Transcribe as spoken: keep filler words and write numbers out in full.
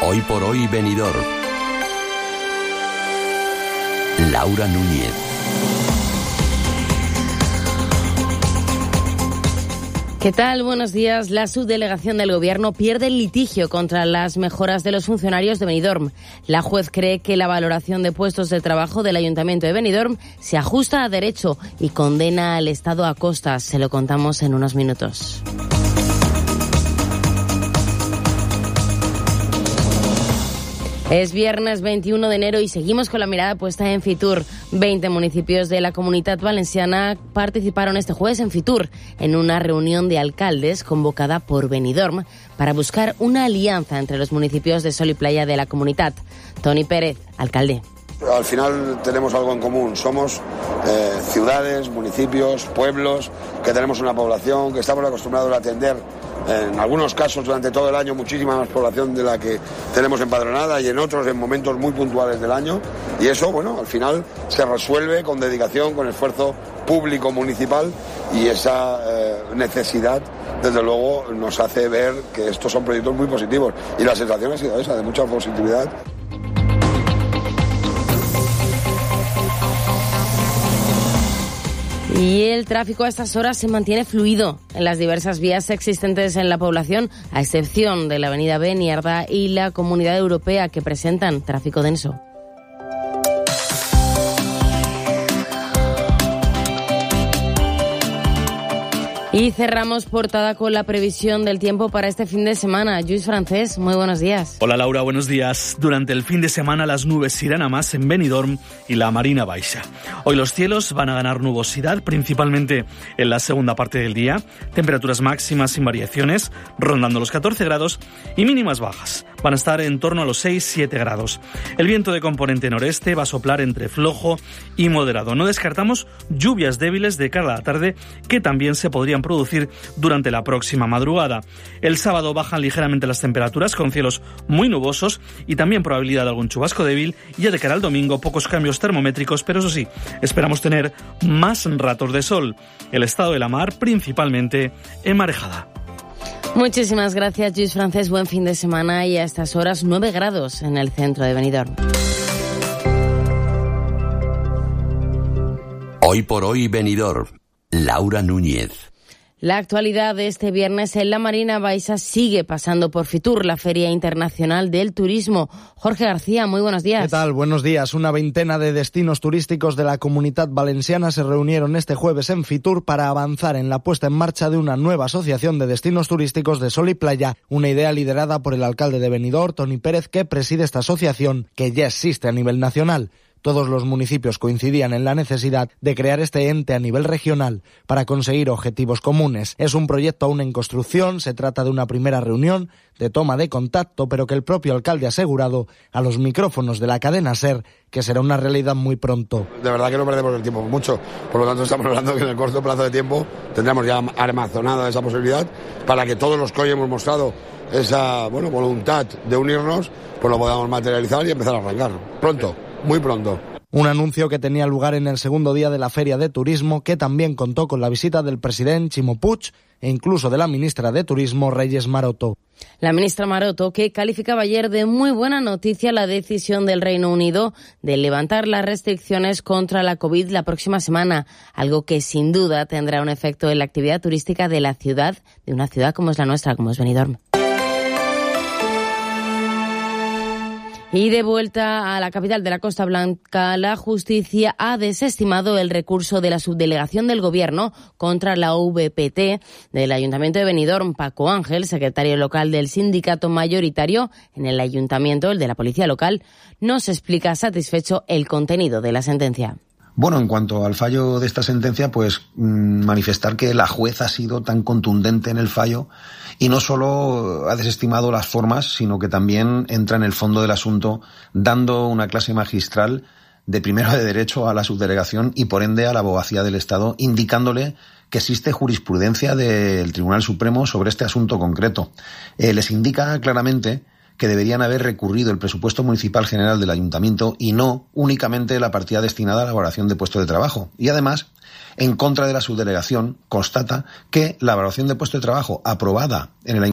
Hoy por hoy Benidorm. Laura Núñez. ¿Qué tal? Buenos días. La subdelegación del Gobierno pierde el litigio contra las mejoras de los funcionarios de Benidorm. La juez cree que la valoración de puestos de trabajo del Ayuntamiento de Benidorm se ajusta a derecho y condena al Estado a costas. Se lo contamos en unos minutos. Es viernes veintiuno de enero y seguimos con la mirada puesta en Fitur. veinte municipios de la Comunitat Valenciana participaron este jueves en Fitur, en una reunión de alcaldes convocada por Benidorm para buscar una alianza entre los municipios de Sol y Playa de la Comunitat. Toni Pérez, alcalde. Al final tenemos algo en común, somos eh, ciudades, municipios, pueblos, que tenemos una población, que estamos acostumbrados a atender en algunos casos durante todo el año muchísima más población de la que tenemos empadronada y en otros en momentos muy puntuales del año, y eso, bueno, al final se resuelve con dedicación, con esfuerzo público municipal, y esa eh, necesidad desde luego nos hace ver que estos son proyectos muy positivos, y la sensación ha sido esa, de mucha positividad. Y el tráfico a estas horas se mantiene fluido en las diversas vías existentes en la población, a excepción de la avenida Beniarda y la Comunidad Europea, que presentan tráfico denso. Y cerramos portada con la previsión del tiempo para este fin de semana. Lluís Francés, muy buenos días. Hola Laura, buenos días. Durante el fin de semana las nubes irán a más en Benidorm y la Marina Baixa. Hoy los cielos van a ganar nubosidad, principalmente en la segunda parte del día. Temperaturas máximas sin variaciones, rondando los catorce grados, y mínimas bajas. Van a estar en torno a los seis siete grados. El viento de componente noreste va a soplar entre flojo y moderado. No descartamos lluvias débiles de cara a la tarde, que también se podrían producir durante la próxima madrugada. El sábado bajan ligeramente las temperaturas, con cielos muy nubosos y también probabilidad de algún chubasco débil, y ya de cara al domingo pocos cambios termométricos, pero eso sí, esperamos tener más ratos de sol. El estado de la mar principalmente emarejada. Muchísimas gracias, Lluís Francés. Buen fin de semana, y a estas horas nueve grados en el centro de Benidorm. Hoy por hoy Benidorm. Laura Núñez. La actualidad de este viernes en la Marina Baixa sigue pasando por Fitur, la Feria Internacional del Turismo. Jorge García, muy buenos días. ¿Qué tal? Buenos días. Una veintena de destinos turísticos de la Comunitat Valenciana se reunieron este jueves en Fitur para avanzar en la puesta en marcha de una nueva asociación de destinos turísticos de Sol y Playa, una idea liderada por el alcalde de Benidorm, Toni Pérez, que preside esta asociación, que ya existe a nivel nacional. Todos los municipios coincidían en la necesidad de crear este ente a nivel regional para conseguir objetivos comunes. Es un proyecto aún en construcción, se trata de una primera reunión de toma de contacto, pero que el propio alcalde ha asegurado a los micrófonos de la cadena SER que será una realidad muy pronto. De verdad que no perdemos el tiempo mucho, por lo tanto estamos hablando que en el corto plazo de tiempo tendremos ya armazonada esa posibilidad para que todos los que hoy hemos mostrado esa bueno, voluntad de unirnos, pues lo podamos materializar y empezar a arrancar. Pronto. Muy pronto. Un anuncio que tenía lugar en el segundo día de la Feria de Turismo, que también contó con la visita del presidente Ximo Puig e incluso de la ministra de Turismo, Reyes Maroto. La ministra Maroto, que calificaba ayer de muy buena noticia la decisión del Reino Unido de levantar las restricciones contra la COVID la próxima semana, algo que sin duda tendrá un efecto en la actividad turística de la ciudad, de una ciudad como es la nuestra, como es Benidorm. Y de vuelta a la capital de la Costa Blanca, la justicia ha desestimado el recurso de la subdelegación del Gobierno contra la V P T del Ayuntamiento de Benidorm. Paco Ángel, secretario local del sindicato mayoritario en el Ayuntamiento, el de la Policía Local, nos explica satisfecho el contenido de la sentencia. Bueno, en cuanto al fallo de esta sentencia, pues mmm, manifestar que la juez ha sido tan contundente en el fallo y no solo ha desestimado las formas, sino que también entra en el fondo del asunto, dando una clase magistral de primero de derecho a la subdelegación y por ende a la abogacía del Estado, indicándole que existe jurisprudencia del Tribunal Supremo sobre este asunto concreto. Eh, les indica claramente que deberían haber recurrido el presupuesto municipal general del Ayuntamiento y no únicamente la partida destinada a la valoración de puestos de trabajo. Y además, en contra de la subdelegación, constata que la valoración de puesto de trabajo aprobada en el